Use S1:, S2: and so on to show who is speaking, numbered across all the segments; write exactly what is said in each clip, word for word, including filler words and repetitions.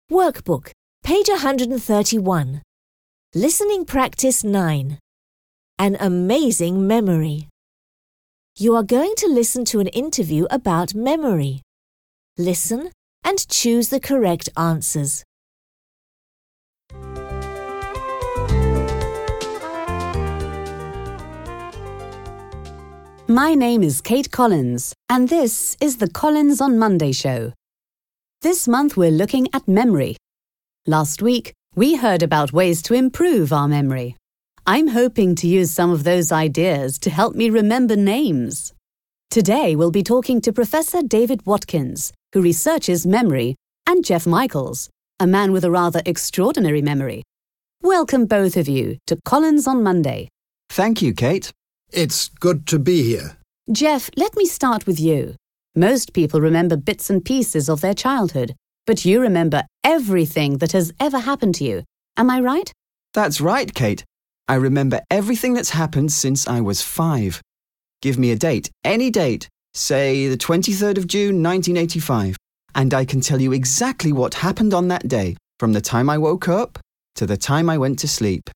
S1: Workbook, page one hundred thirty-one. Listening practice nine. An amazing memory. You are going to listen to an interview about memory. Listen and choose the correct answers.
S2: My name is Kate Collins, and this is the Collins on Monday show. This month we're looking at memory. Last week, we heard about ways to improve our memory. I'm hoping to use some of those ideas to help me remember names. Today we'll be talking to Professor David Watkins, who researches memory, and Jeff Michaels, a man with a rather extraordinary memory. Welcome both of you to Collins on Monday.
S3: Thank you, Kate.
S4: It's good to be here.
S2: Jeff, let me start with you. Most people remember bits and pieces of their childhood, but you remember everything that has ever happened to you. Am I right?
S3: That's right, Kate. I remember everything that's happened since I was five. Give me a date, any date, say the twenty-third of June, nineteen eighty-five, and I can tell you exactly what happened on that day, from the time I woke up to the time I went to sleep.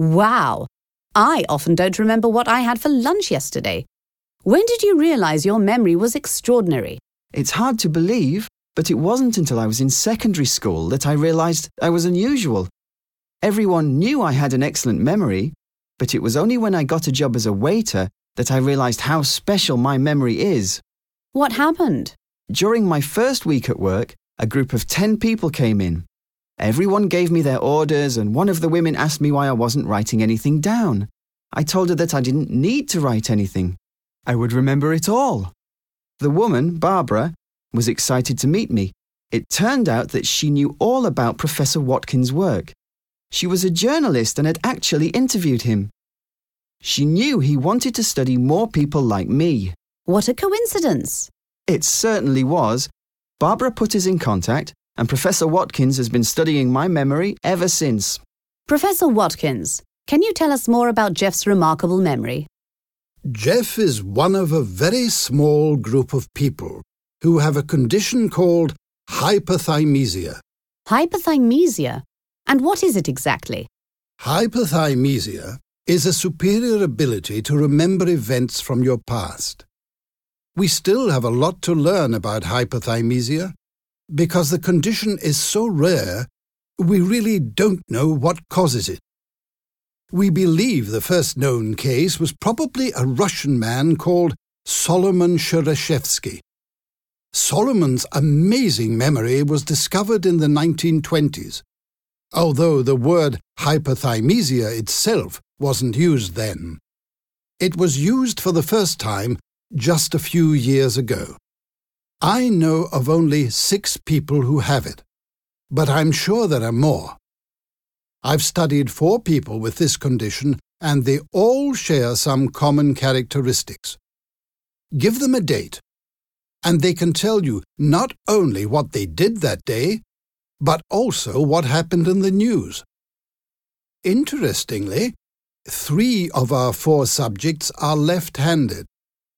S2: Wow! I often don't remember what I had for lunch yesterday. When did you realize your memory was extraordinary?
S3: It's hard to believe, but it wasn't until I was in secondary school that I realized I was unusual. Everyone knew I had an excellent memory, but it was only when I got a job as a waiter that I realized how special my memory is.
S2: What happened?
S3: During my first week at work, a group of ten people came in. Everyone gave me their orders, and one of the women asked me why I wasn't writing anything down. I told her that I didn't need to write anything. I would remember it all. The woman, Barbara, was excited to meet me. It turned out that she knew all about Professor Watkins' work. She was a journalist and had actually interviewed him. She knew he wanted to study more people like me.
S2: What a coincidence!
S3: It certainly was. Barbara put us in contact, and Professor Watkins has been studying my memory ever since.
S2: Professor Watkins, can you tell us more about Jeff's remarkable memory?
S4: Jeff is one of a very small group of people who have a condition called hyperthymesia.
S2: Hyperthymesia? And what is it exactly?
S4: Hyperthymesia is a superior ability to remember events from your past. We still have a lot to learn about hyperthymesia because the condition is so rare, we really don't know what causes it. We believe the first known case was probably a Russian man called Solomon Shereshevsky. Solomon's amazing memory was discovered in the nineteen twenties, although the word hyperthymesia itself wasn't used then. It was used for the first time just a few years ago. I know of only six people who have it, but I'm sure there are more. I've studied four people with this condition, and they all share some common characteristics. Give them a date, and they can tell you not only what they did that day, but also what happened in the news. Interestingly, three of our four subjects are left-handed.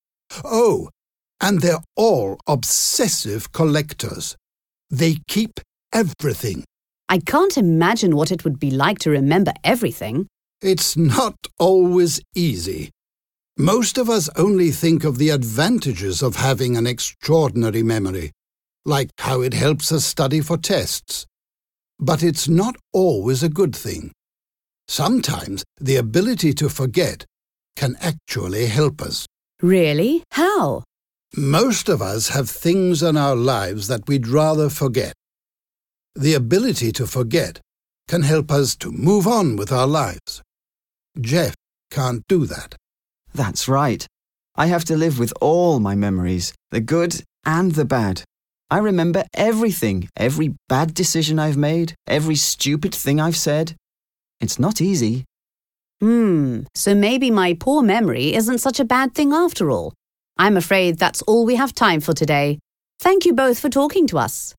S4: Oh, and they're all obsessive collectors. They keep everything.
S2: I can't imagine what it would be like to remember everything.
S4: It's not always easy. Most of us only think of the advantages of having an extraordinary memory, like how it helps us study for tests. But it's not always a good thing. Sometimes the ability to forget can actually help us.
S2: Really? How?
S4: Most of us have things in our lives that we'd rather forget. The ability to forget can help us to move on with our lives. Jeff can't do that.
S3: That's right. I have to live with all my memories, the good and the bad. I remember everything, every bad decision I've made, every stupid thing I've said. It's not easy.
S2: Hmm, so maybe my poor memory isn't such a bad thing after all. I'm afraid that's all we have time for today. Thank you both for talking to us.